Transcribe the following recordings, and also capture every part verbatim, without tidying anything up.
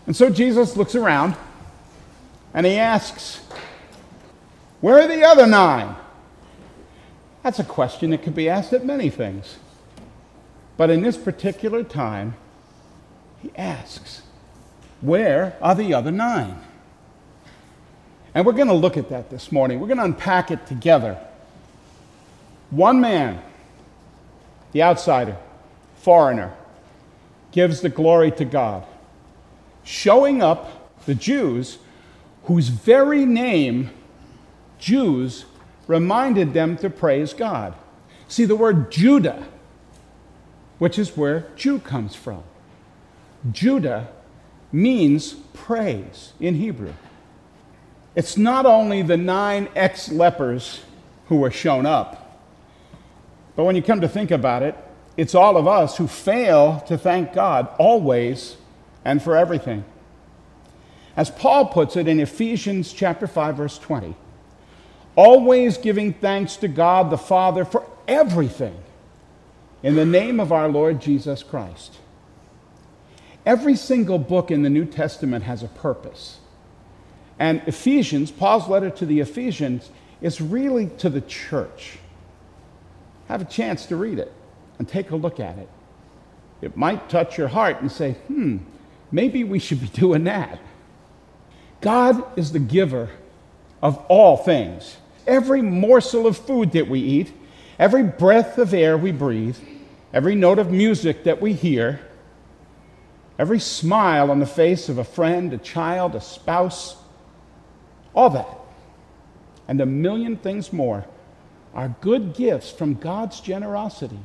And so Jesus looks around and he asks, where are the other nine? That's a question that could be asked at many things. But in this particular time, he asks, where are the other nine? And we're going to look at that this morning. We're going to unpack it together. One man, the outsider, foreigner, gives the glory to God, showing up the Jews whose very name, Jews, reminded them to praise God. See, the word Judah, which is where Jew comes from. Judah means praise in Hebrew. It's not only the nine ex-lepers who were shown up, but when you come to think about it, it's all of us who fail to thank God always and for everything. As Paul puts it in Ephesians chapter five, verse twenty, always giving thanks to God the Father for everything in the name of our Lord Jesus Christ. Every single book in the New Testament has a purpose. And Ephesians, Paul's letter to the Ephesians, is really to the church. Have a chance to read it and take a look at it. It might touch your heart and say, hmm, maybe we should be doing that. God is the giver of all things. Every morsel of food that we eat, every breath of air we breathe, every note of music that we hear, every smile on the face of a friend, a child, a spouse, all that, and a million things more are good gifts from God's generosity.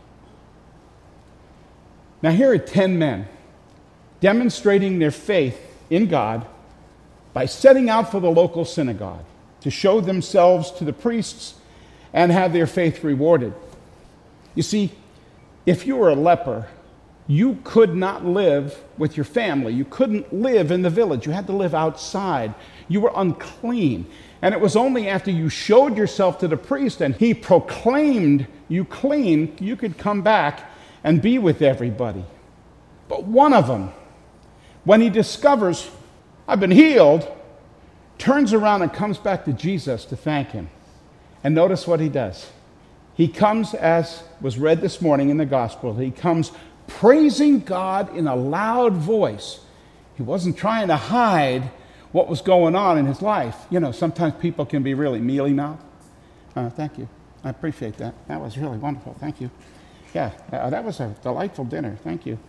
Now here are ten men demonstrating their faith in God by setting out for the local synagogue to show themselves to the priests and have their faith rewarded. You see, if you were a leper, you could not live with your family. You couldn't live in the village. You had to live outside. You were unclean. And it was only after you showed yourself to the priest and he proclaimed you clean, you could come back and be with everybody. But one of them, when he discovers, I've been healed, turns around and comes back to Jesus to thank him. And notice what he does. He comes, as was read this morning in the gospel, he comes praising God in a loud voice. He wasn't trying to hide what was going on in his life. You know, sometimes people can be really mealy-mouthed. Uh, thank you. I appreciate that. That was really wonderful. Thank you. Yeah, uh, that was a delightful dinner. Thank you.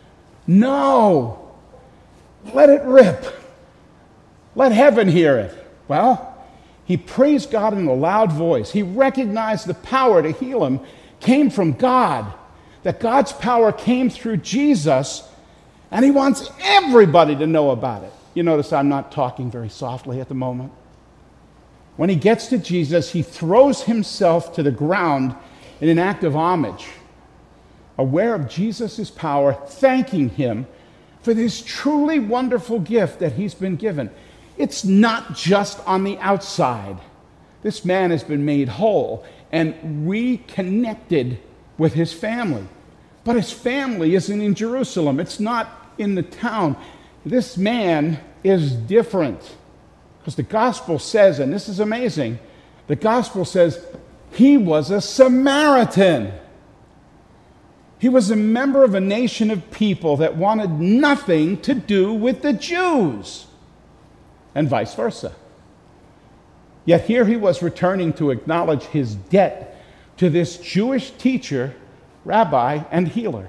No! Let it rip. Let heaven hear it. Well, he praised God in a loud voice. He recognized the power to heal him came from God, that God's power came through Jesus, and he wants everybody to know about it. You notice I'm not talking very softly at the moment. When he gets to Jesus, he throws himself to the ground in an act of homage, aware of Jesus' power, thanking him for this truly wonderful gift that he's been given. It's not just on the outside. This man has been made whole and reconnected with his family. But his family isn't in Jerusalem. It's not in the town. This man is different. Because the gospel says, and this is amazing, the gospel says he was a Samaritan. He was a member of a nation of people that wanted nothing to do with the Jews, and vice versa. Yet here he was returning to acknowledge his debt to this Jewish teacher, rabbi, and healer.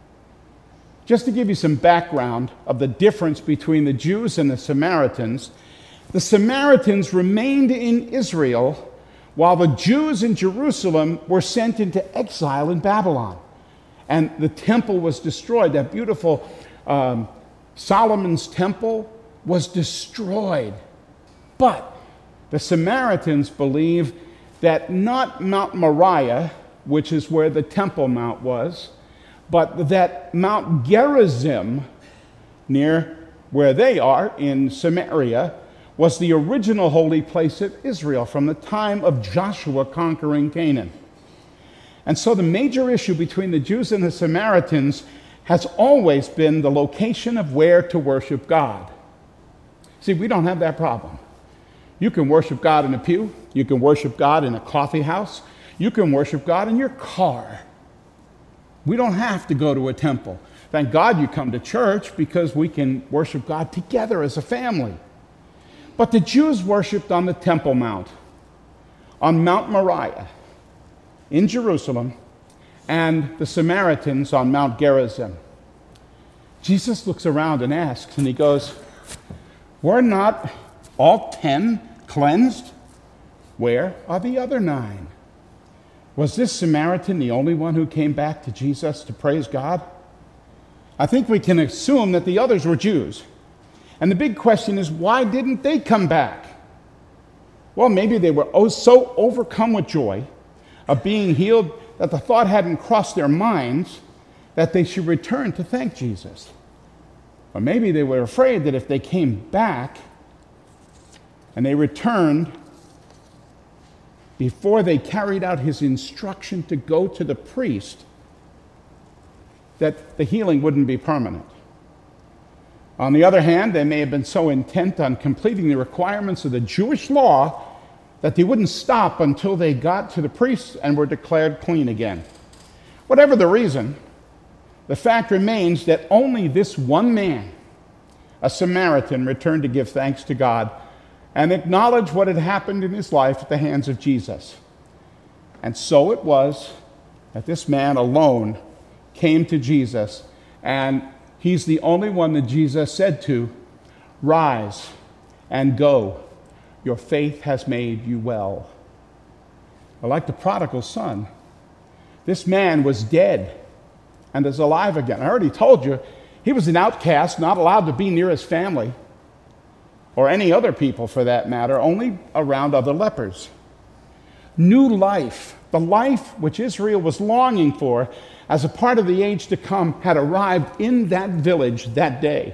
Just to give you some background of the difference between the Jews and the Samaritans, the Samaritans remained in Israel while the Jews in Jerusalem were sent into exile in Babylon. And the temple was destroyed. That beautiful um, Solomon's temple was destroyed. But the Samaritans believe that not Mount Moriah, which is where the Temple Mount was, but that Mount Gerizim, near where they are in Samaria, was the original holy place of Israel from the time of Joshua conquering Canaan. And so the major issue between the Jews and the Samaritans has always been the location of where to worship God. See, we don't have that problem. You can worship God in a pew. You can worship God in a coffee house. You can worship God in your car. We don't have to go to a temple. Thank God you come to church because we can worship God together as a family. But the Jews worshiped on the Temple Mount, on Mount Moriah, in Jerusalem, and the Samaritans on Mount Gerizim. Jesus looks around and asks, and he goes, were not all ten cleansed? Where are the other nine? Was this Samaritan the only one who came back to Jesus to praise God? I think we can assume that the others were Jews. And the big question is, why didn't they come back? Well, maybe they were oh so overcome with joy of being healed that the thought hadn't crossed their minds that they should return to thank Jesus. Or maybe they were afraid that if they came back and they returned before they carried out his instruction to go to the priest, that the healing wouldn't be permanent. On the other hand, they may have been so intent on completing the requirements of the Jewish law that they wouldn't stop until they got to the priest and were declared clean again. Whatever the reason, the fact remains that only this one man, a Samaritan, returned to give thanks to God and acknowledge what had happened in his life at the hands of Jesus. And so it was that this man alone came to Jesus, and he's the only one that Jesus said to, rise and go. Your faith has made you well. Or like the prodigal son, this man was dead and is alive again. I already told you, he was an outcast, not allowed to be near his family, or any other people for that matter, only around other lepers. New life, the life which Israel was longing for as a part of the age to come, had arrived in that village that day.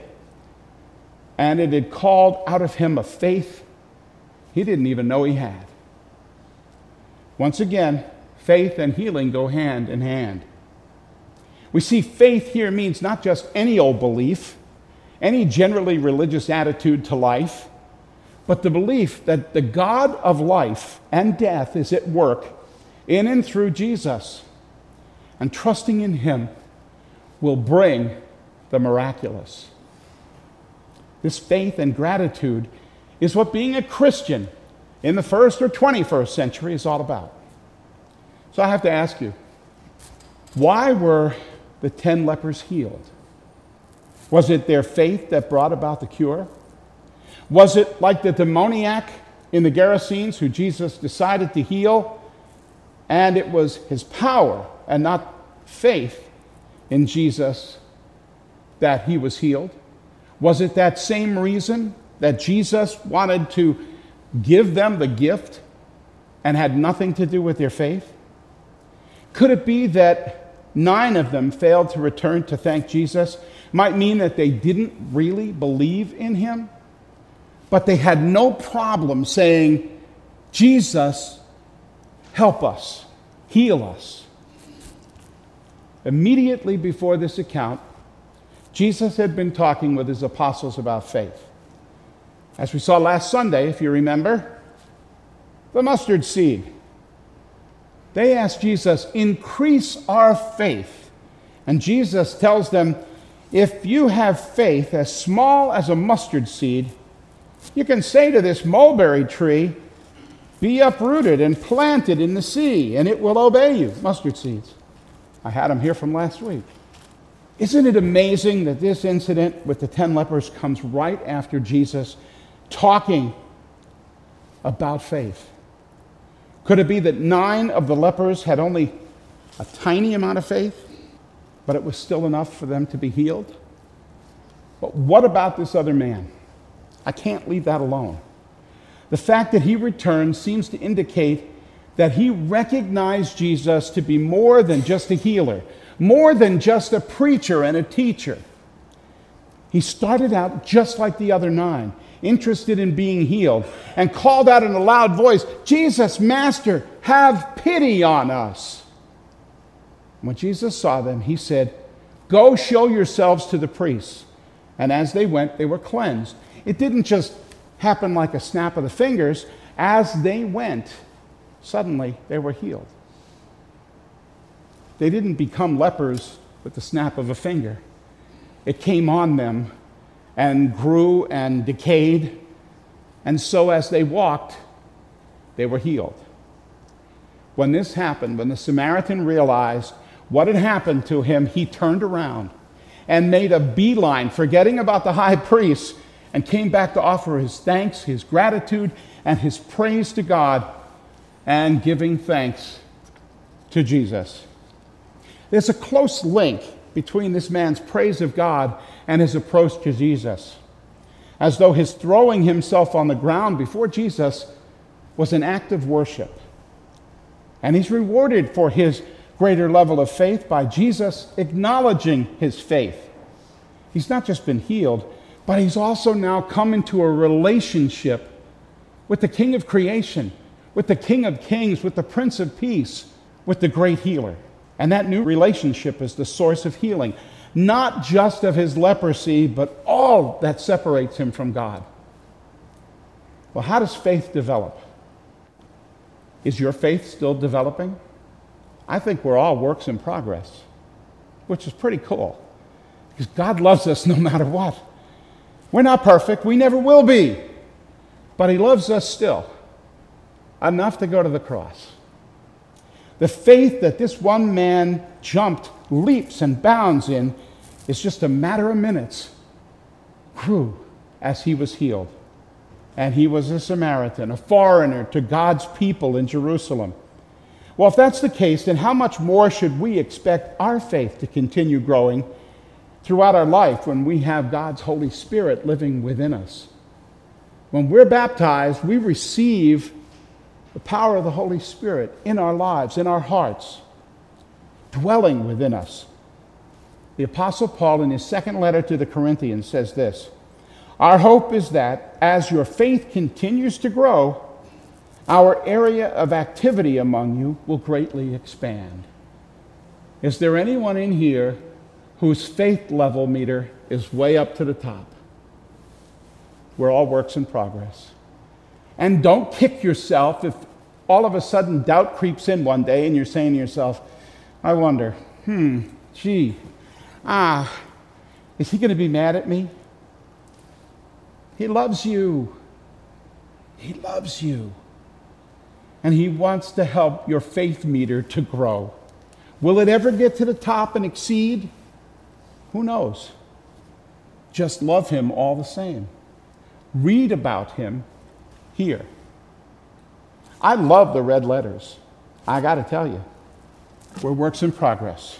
And it had called out of him a faith he didn't even know he had. Once again, faith and healing go hand in hand. We see faith here means not just any old belief, any generally religious attitude to life, but the belief that the God of life and death is at work in and through Jesus, and trusting in him will bring the miraculous. This faith and gratitude is what being a Christian in the first or twenty-first century is all about. So I have to ask you, why were the ten lepers healed? Was it their faith that brought about the cure? Was it like the demoniac in the Gerasenes who Jesus decided to heal, and it was his power and not faith in Jesus that he was healed? Was it that same reason that Jesus wanted to give them the gift and had nothing to do with their faith? Could it be that nine of them failed to return to thank Jesus? Might mean that they didn't really believe in him, but they had no problem saying, Jesus, help us, heal us. Immediately before this account, Jesus had been talking with his apostles about faith. As we saw last Sunday, if you remember, the mustard seed. They asked Jesus, increase our faith. And Jesus tells them, if you have faith as small as a mustard seed, you can say to this mulberry tree, be uprooted and planted in the sea, and it will obey you. Mustard seeds. I had them here from last week. Isn't it amazing that this incident with the ten lepers comes right after Jesus talking about faith? Could it be that nine of the lepers had only a tiny amount of faith, but it was still enough for them to be healed? But what about this other man? I can't leave that alone. The fact that he returned seems to indicate that he recognized Jesus to be more than just a healer, more than just a preacher and a teacher. He started out just like the other nine, interested in being healed, and called out in a loud voice, Jesus, Master, have pity on us. When Jesus saw them, he said, Go show yourselves to the priests. And as they went, they were cleansed. It didn't just happen like a snap of the fingers. As they went, suddenly they were healed. They didn't become lepers with the snap of a finger. It came on them and grew and decayed. And so as they walked, they were healed. When this happened, when the Samaritan realized what had happened to him, he turned around and made a beeline, forgetting about the high priest, and came back to offer his thanks, his gratitude, and his praise to God, and giving thanks to Jesus. There's a close link between this man's praise of God and his approach to Jesus, as though his throwing himself on the ground before Jesus was an act of worship. And he's rewarded for his greater level of faith by Jesus acknowledging his faith. He's not just been healed, but he's also now come into a relationship with the King of creation, with the King of kings, with the Prince of peace, with the great healer. And that new relationship is the source of healing, not just of his leprosy, but all that separates him from God. Well, how does faith develop? Is your faith still developing? I think we're all works in progress, which is pretty cool, because God loves us no matter what. We're not perfect. We never will be. But he loves us still, enough to go to the cross. The faith that this one man jumped, leaps, and bounds in is just a matter of minutes, grew as he was healed. And he was a Samaritan, a foreigner to God's people in Jerusalem. Well, if that's the case, then how much more should we expect our faith to continue growing throughout our life when we have God's Holy Spirit living within us? When we're baptized, we receive the power of the Holy Spirit in our lives, in our hearts, dwelling within us. The Apostle Paul, in his second letter to the Corinthians, says this: "Our hope is that as your faith continues to grow, our area of activity among you will greatly expand." Is there anyone in here whose faith level meter is way up to the top? We're all works in progress. And don't kick yourself if all of a sudden doubt creeps in one day and you're saying to yourself, I wonder, hmm, gee, ah, is he going to be mad at me? He loves you. He loves you. And he wants to help your faith meter to grow. Will it ever get to the top and exceed? Who knows? Just love him all the same. Read about him here. I love the red letters. I got to tell you, we're works in progress.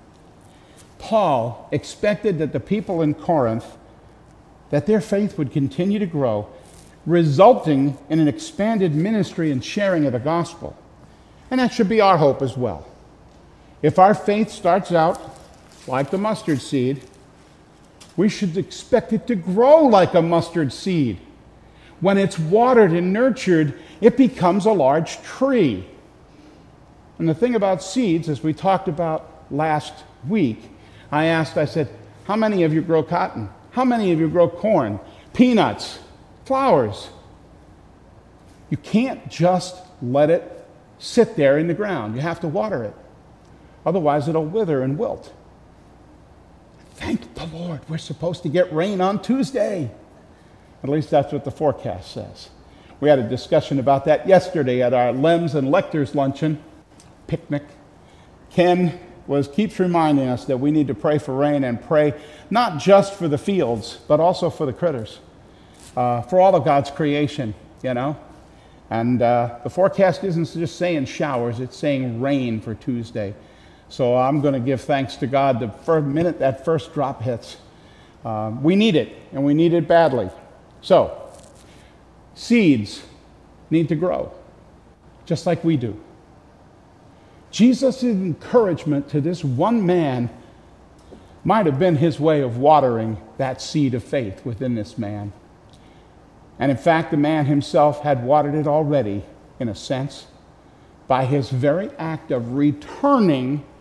Paul expected that the people in Corinth, that their faith would continue to grow, resulting in an expanded ministry and sharing of the gospel. And that should be our hope as well. If our faith starts out like the mustard seed, we should expect it to grow like a mustard seed. When it's watered and nurtured, it becomes a large tree. And the thing about seeds, as we talked about last week, I asked, I said, how many of you grow cotton? How many of you grow corn, peanuts, flowers? You can't just let it sit there in the ground. You have to water it. Otherwise, it'll wither and wilt. Thank the Lord, we're supposed to get rain on Tuesday. At least that's what the forecast says. We had a discussion about that yesterday at our Lems and Lectors luncheon picnic. Ken was keeps reminding us that we need to pray for rain and pray not just for the fields, but also for the critters, uh, for all of God's creation, you know. And uh, the forecast isn't just saying showers, it's saying rain for Tuesday. So I'm going to give thanks to God the first minute that first drop hits. Uh, we need it, and we need it badly. So, seeds need to grow, just like we do. Jesus' encouragement to this one man might have been his way of watering that seed of faith within this man. And in fact, the man himself had watered it already, in a sense, by his very act of returning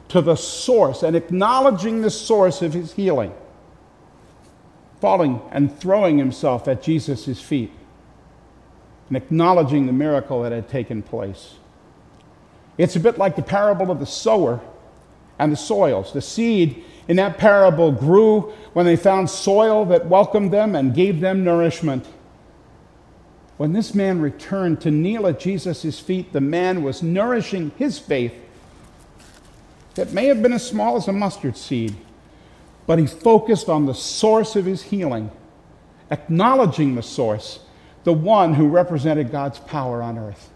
to the source and acknowledging the source of his healing, falling and throwing himself at Jesus' feet and acknowledging the miracle that had taken place. It's a bit like the parable of the sower and the soils. The seed in that parable grew when they found soil that welcomed them and gave them nourishment. When this man returned to kneel at Jesus' feet, the man was nourishing his faith that may have been as small as a mustard seed, but he focused on the source of his healing, acknowledging the source, the one who represented God's power on earth.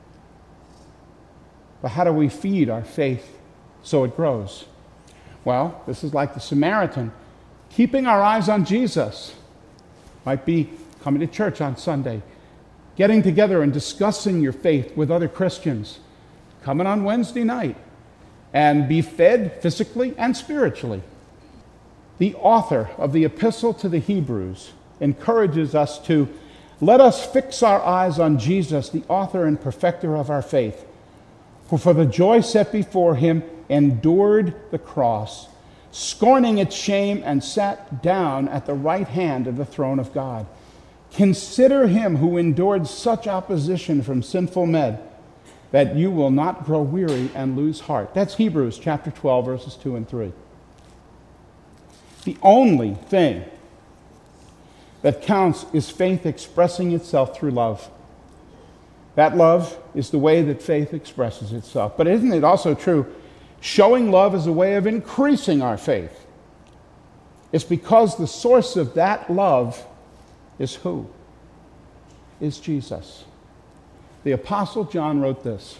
But how do we feed our faith so it grows? Well, this is like the Samaritan. Keeping our eyes on Jesus might be coming to church on Sunday, getting together and discussing your faith with other Christians, coming on Wednesday night, and be fed physically and spiritually. The author of the Epistle to the Hebrews encourages us to let us fix our eyes on Jesus, the author and perfecter of our faith, who for the joy set before him endured the cross, scorning its shame, and sat down at the right hand of the throne of God. Consider him who endured such opposition from sinful men, that you will not grow weary and lose heart. That's Hebrews chapter twelve, verses two and three. The only thing that counts is faith expressing itself through love. That love is the way that faith expresses itself. But isn't it also true, showing love is a way of increasing our faith? It's because the source of that love is who? Is Jesus. The Apostle John wrote this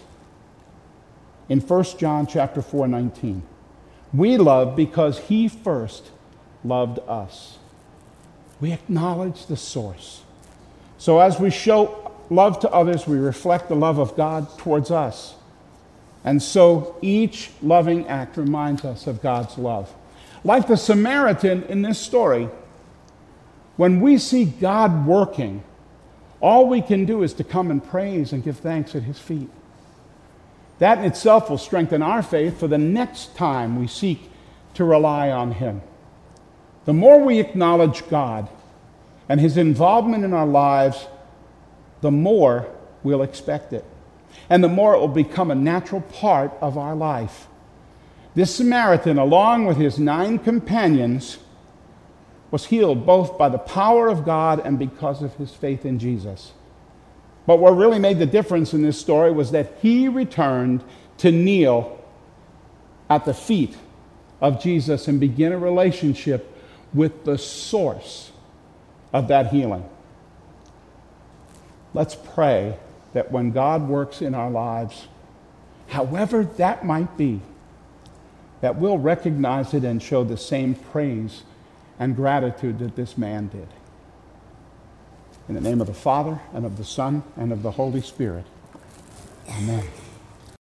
in First John chapter four, nineteen. We love because he first loved us. We acknowledge the source. So as we show love to others, we reflect the love of God towards us. And so each loving act reminds us of God's love. Like the Samaritan in this story, when we see God working, all we can do is to come and praise and give thanks at his feet. That in itself will strengthen our faith for the next time we seek to rely on him. The more we acknowledge God and his involvement in our lives, the more we'll expect it. And the more it will become a natural part of our life. This Samaritan, along with his nine companions, was healed both by the power of God and because of his faith in Jesus. But what really made the difference in this story was that he returned to kneel at the feet of Jesus and begin a relationship with the source of that healing. Let's pray that when God works in our lives, however that might be, that we'll recognize it and show the same praise and gratitude that this man did. In the name of the Father, and of the Son, and of the Holy Spirit. Amen.